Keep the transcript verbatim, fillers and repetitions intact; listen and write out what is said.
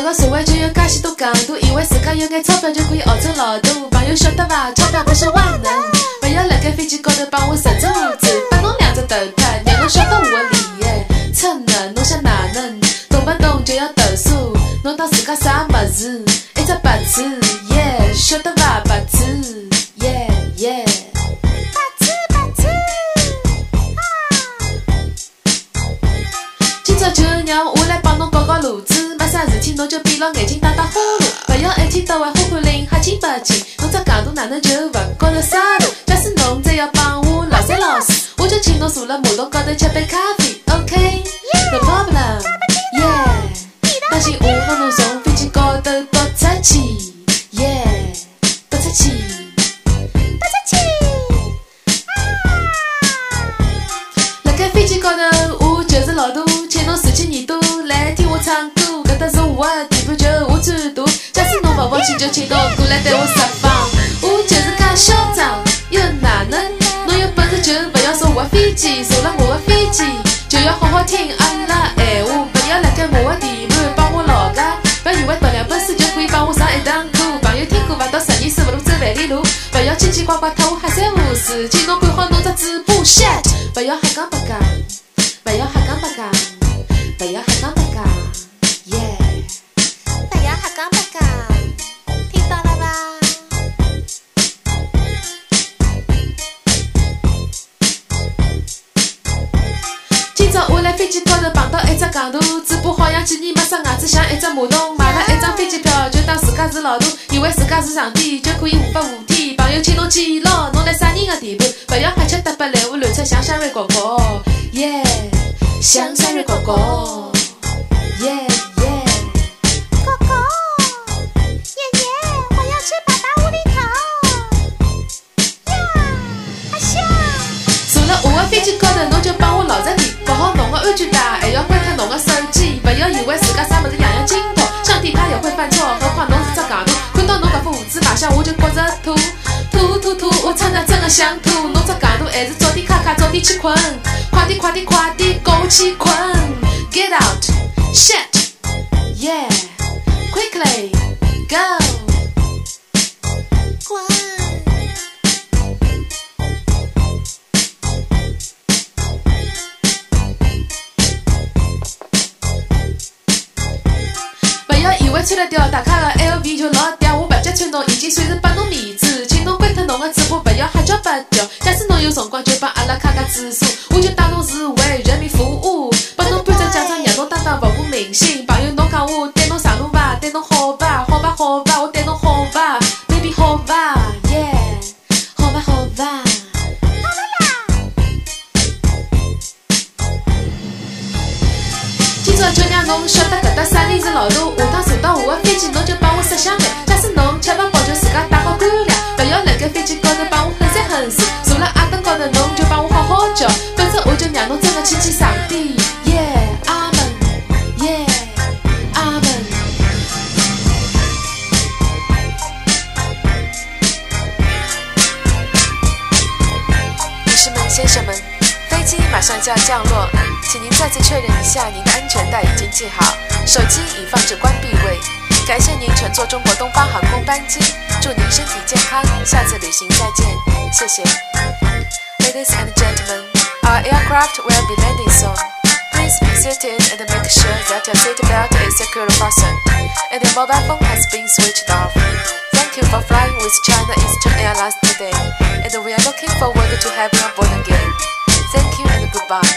个社会就有介许多戆大，以为自家有眼钞票就可以号称老大。朋友晓得伐？钞票不是万能，不要辣盖飞机高头帮我设置胡子，打侬两只头脱，让侬晓得我的厉害。出呢，侬想哪能？动不动就要投诉，侬当自家啥么子？一只白痴，耶，晓得伐？白痴，耶耶。今朝就让我来帮侬搞搞路子，没啥事体侬就闭牢眼睛打打呼噜，不要一天到晚呼呼铃瞎劲八劲，侬只戆大哪能就勿觉着沙路？假使侬再要帮我老三老四，我就请侬坐辣马桶高头吃杯咖啡 ，OK？No problem， 耶！当心我拿侬从飞机高头倒出去，耶！倒出去，倒出去！辣盖飞机高头，我就是老大。侬竖起耳朵来听我唱歌，搿搭是我的地盘，就我最大。假使侬勿服气，就请侬过来对我释放。我就是介嚣张，又哪能？侬有本事就勿要坐我的飞机，坐了我的飞机就要好好听阿拉闲话，勿要辣盖我的地盘帮我老家。勿以为读两本书就可以帮我上一堂课。朋友听过伐？到十二岁勿如走万里路，勿要叽叽呱呱拖我瞎三胡四，请侬管好侬只嘴巴 shit， 勿要瞎讲八讲，勿要瞎讲八讲。不要瞎讲八讲，耶！不要瞎讲八讲，听到了吧？今朝我来飞机高头碰到一只戆大，嘴巴好像几年没刷牙齿，像一只马桶。买了一张飞机票，就当自家是老大，以为自家是上帝，就可以无法无天。朋友，请侬记牢，侬来啥人的地盘？不要瞎吃搭白来，我乱出像山瑞哥哥，耶！像山瑞哥哥，耶耶，哥哥，爷爷，我要去爸爸屋里头。呀，阿香，坐了我的飞机高头，侬就帮我牢着点，绑好侬的安全带，还要关脱侬的手机。不要以为自家啥么子样样精通，上帝他也会犯错，何况侬是只戆大。看到侬搿副胡子卖相，我就觉着吐吐吐吐，我真的真的想吐。侬只戆大，还是早点卡卡，早点去困。快点快点快点，跟我去困 ！Get out, shit, yeah, quickly, go！ 滚！不要以为穿了条大卡的 L V 就老嗲，我不揭穿侬，已经算是拨侬面子，请侬关脱侬的嘴巴，不要瞎叫八叫。假使侬有辰光，就帮阿拉卡卡指数。我就当侬是为人民服务，拨侬颁只奖状，让侬当当服务明星。朋友，侬讲我对侬上路伐？对侬好伐？好伐好伐？我对侬好伐 ？Baby 好伐？耶，好伐好伐？好了啦！今朝就让侬晓得搿搭啥人是老大，下趟坐到我的飞机，侬就帮我摄像眼。假使侬吃勿饱，就自家带好干粮，勿要辣盖飞机高头帮我哼三哼四，坐辣阿凳高头侬就帮我好好叫。我就让侬真的去见上帝，耶，阿门，耶，阿门。女士们、先生们，飞机马上就要降落，请您再次确认一下您的安全带已经系好，手机已放置关闭位。感谢您乘坐中国东方航空班机，祝您身体健康，下次旅行再见，谢谢。Ladies and gentlemen.Our aircraft will be landing soon. Please be seated and make sure that your seatbelt is securely fastened and your mobile phone has been switched off. Thank you for flying with China Eastern Airlines today, and we are looking forward to having you on board again. Thank you and goodbye.